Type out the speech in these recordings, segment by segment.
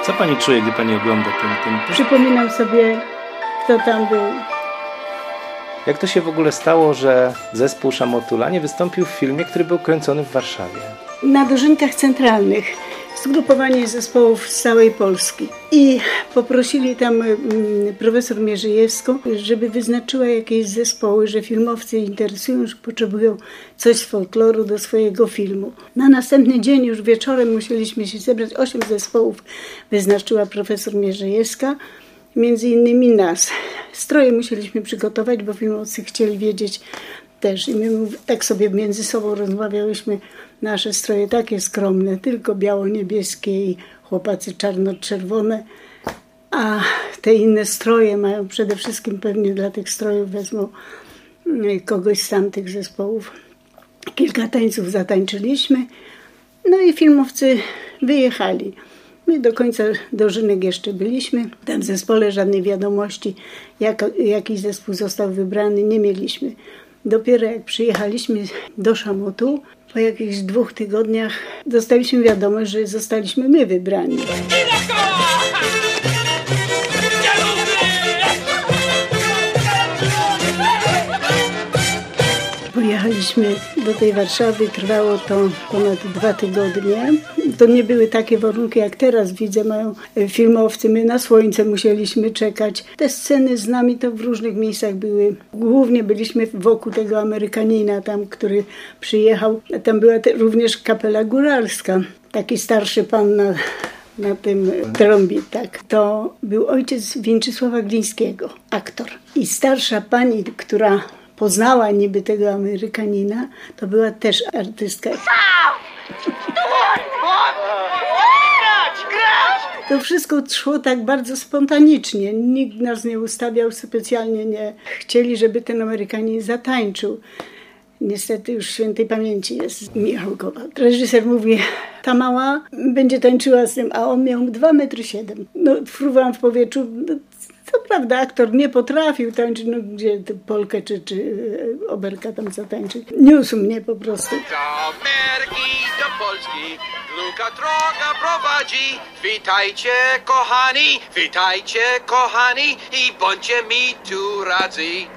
Co pani czuje, gdy pani ogląda ten? Przypominam sobie, kto tam był. Jak to się w ogóle stało, że zespół Szamotula nie wystąpił w filmie, który był kręcony w Warszawie? Na dożynkach centralnych zgrupowanie zespołów z całej Polski i poprosili tam profesor Mierzejewską, żeby wyznaczyła jakieś zespoły, że filmowcy interesują, że potrzebują coś z folkloru do swojego filmu. Na następny dzień już wieczorem musieliśmy się zebrać, 8 zespołów wyznaczyła profesor Mierzejewska, między innymi nas. Stroje musieliśmy przygotować, bo filmowcy chcieli wiedzieć też i my tak sobie między sobą rozmawiałyśmy. Nasze stroje takie skromne, tylko biało-niebieskie i chłopacy czarno-czerwone, a te inne stroje mają przede wszystkim pewnie dla tych strojów wezmą kogoś z tamtych zespołów. Kilka tańców zatańczyliśmy, no i filmowcy wyjechali. My do końca dożynek jeszcze byliśmy. Tam w zespole żadnej wiadomości, jaki zespół został wybrany, nie mieliśmy. Dopiero jak przyjechaliśmy do Szamotu, po jakichś 2 tygodniach dostaliśmy wiadomość, że zostaliśmy my wybrani. Pojechaliśmy do tej Warszawy, trwało to ponad 2 tygodnie. To nie były takie warunki, jak teraz widzę, mają filmowcy. My na słońce musieliśmy czekać. Te sceny z nami to w różnych miejscach były. Głównie byliśmy wokół tego Amerykanina tam, który przyjechał. Tam była również kapela góralska. Taki starszy pan na tym trąbie, tak. To był ojciec Winczysława Glińskiego, aktor. I starsza pani, która poznała niby tego Amerykanina, to była też artystka. To wszystko szło tak bardzo spontanicznie. Nikt nas nie ustawiał specjalnie, nie chcieli, żeby ten Amerykanin zatańczył. Niestety już świętej pamięci jest Michał Kowal. Reżyser mówi, ta mała będzie tańczyła z tym, a on miał 2,7 m. No, fruwałam w powietrzu. Co prawda aktor nie potrafił tańczyć, no gdzie polkę czy oberka tam zatańczyć. Niósł mnie po prostu. Do Ameryki, do Polski długa droga prowadzi. Witajcie kochani i bądźcie mi tu radzi.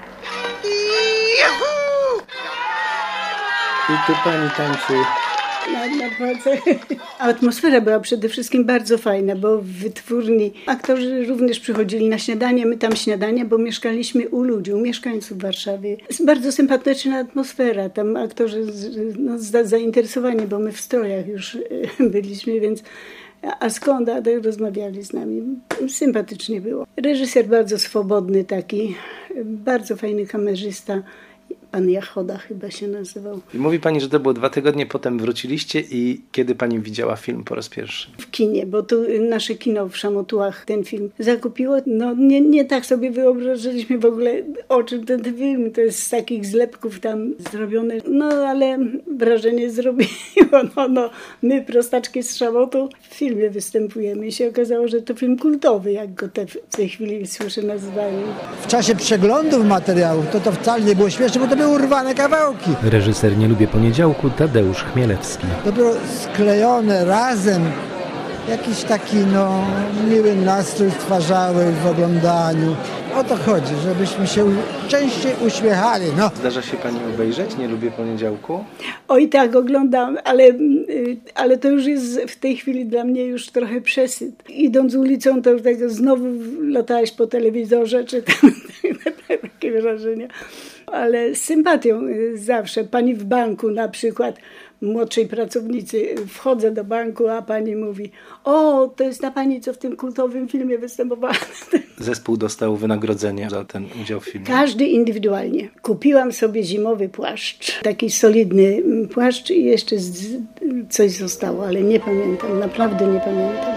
I tu pani tańczy. Na palce. Atmosfera była przede wszystkim bardzo fajna, bo w wytwórni aktorzy również przychodzili na śniadanie, my tam śniadanie, bo mieszkaliśmy u ludzi, u mieszkańców Warszawy. Jest bardzo sympatyczna atmosfera, tam aktorzy zainteresowani, bo my w strojach już byliśmy, więc a skąd? A rozmawiali z nami. Sympatycznie było. Reżyser bardzo swobodny taki, bardzo fajny kamerzysta. Pan Jachoda chyba się nazywał. I mówi pani, że to było 2 tygodnie, potem wróciliście i kiedy pani widziała film po raz pierwszy? W kinie, bo tu nasze kino w Szamotułach ten film zakupiło. No nie tak sobie wyobrażaliśmy w ogóle, o czym ten film. To jest z takich zlepków tam zrobione. No ale wrażenie zrobiło. No, my prostaczki z Szamotu w filmie występujemy i się okazało, że to film kultowy, jak go w tej chwili słyszę nazywają. W czasie przeglądów materiałów to wcale nie było śmieszne, bo to były urwane kawałki. Reżyser Nie lubię poniedziałku Tadeusz Chmielewski. Dopiero sklejone razem jakiś taki miły nastrój stwarzały w oglądaniu. O to chodzi, żebyśmy się częściej uśmiechali. Zdarza się pani obejrzeć Nie lubię poniedziałku? Oj tak, oglądam, ale to już jest w tej chwili dla mnie już trochę przesyt. Idąc ulicą, to tego znowu latałaś po telewizorze, czy tam takie wrażenia. Ale z sympatią zawsze. Pani w banku na przykład, młodszej pracownicy, wchodzę do banku, a pani mówi, o, to jest ta pani, co w tym kultowym filmie występowała. Zespół dostał wynagrodzenie za ten udział w filmie? Każdy indywidualnie. Kupiłam sobie zimowy płaszcz, taki solidny płaszcz i jeszcze coś zostało, ale nie pamiętam, naprawdę nie pamiętam.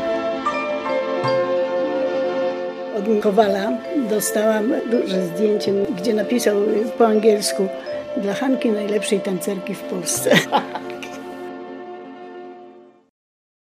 Od Kowala dostałam duże zdjęcie, gdzie napisał po angielsku dla Hanki najlepszej tancerki w Polsce.